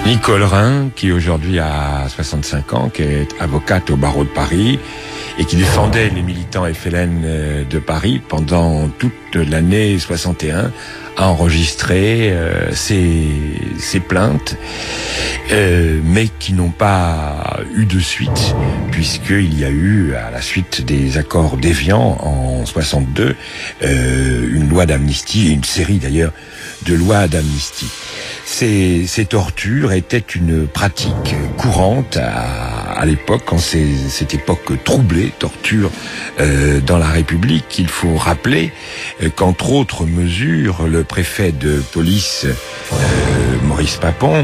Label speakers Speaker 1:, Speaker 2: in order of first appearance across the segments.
Speaker 1: Nicole Rhin, qui aujourd'hui a 65 ans, qui est avocate au barreau de Paris et qui défendait les militants FLN de Paris pendant toute l'année 61, a enregistré ses plaintes, mais qui n'ont pas eu de suite, puisqu'il y a eu, à la suite des accords d'Évian en 62, une loi d'amnistie, et une série d'ailleurs de lois d'amnistie. Ces tortures étaient une pratique courante à l'époque, quand cette époque troublée, torture dans la République. Il faut rappeler qu'entre autres mesures, le préfet de police Maurice Papon,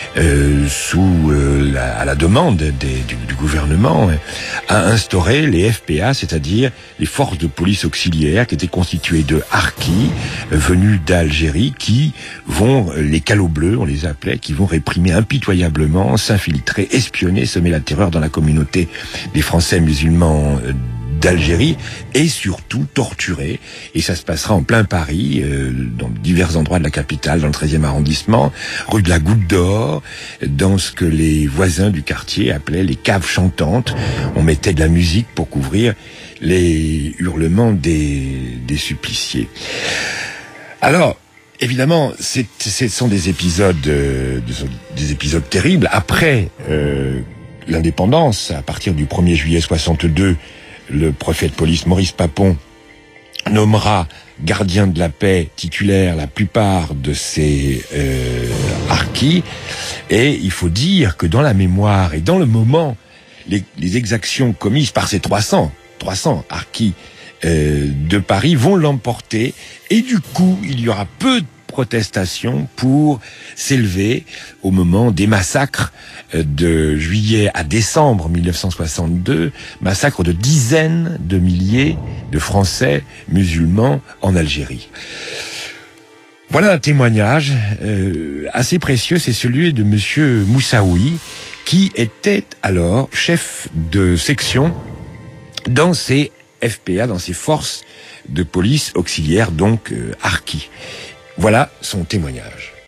Speaker 1: à la demande du gouvernement, a instauré les FPA, c'est-à-dire les forces de police auxiliaires, qui étaient constituées de harkis venus d'Algérie, qui vont, les calots bleus, on les appelait, qui vont réprimer impitoyablement, s'infiltrer, espionner, semer la terreur dans la communauté des Français musulmans d'Algérie, et surtout torturer. Et ça se passera en plein Paris, dans divers endroits de la capitale, dans le 13e arrondissement, rue de la Goutte d'Or, dans ce que les voisins du quartier appelaient les caves chantantes. On mettait de la musique pour couvrir les hurlements des suppliciés. Alors, évidemment, ce sont des épisodes terribles. Après l'indépendance, à partir du 1er juillet 62, le préfet de police Maurice Papon nommera gardien de la paix titulaire la plupart de ces harkis. Et il faut dire que dans la mémoire et dans le moment, les exactions commises par ces 300 harkis de Paris vont l'emporter, et du coup il y aura peu de protestations pour s'élever au moment des massacres de juillet à décembre 1962, massacres de dizaines de milliers de Français musulmans en Algérie. Voilà un témoignage assez précieux, c'est celui de monsieur Moussaoui, qui était alors chef de section dans ces FPA, dans ces forces de police auxiliaires, donc harkis. Voilà son témoignage.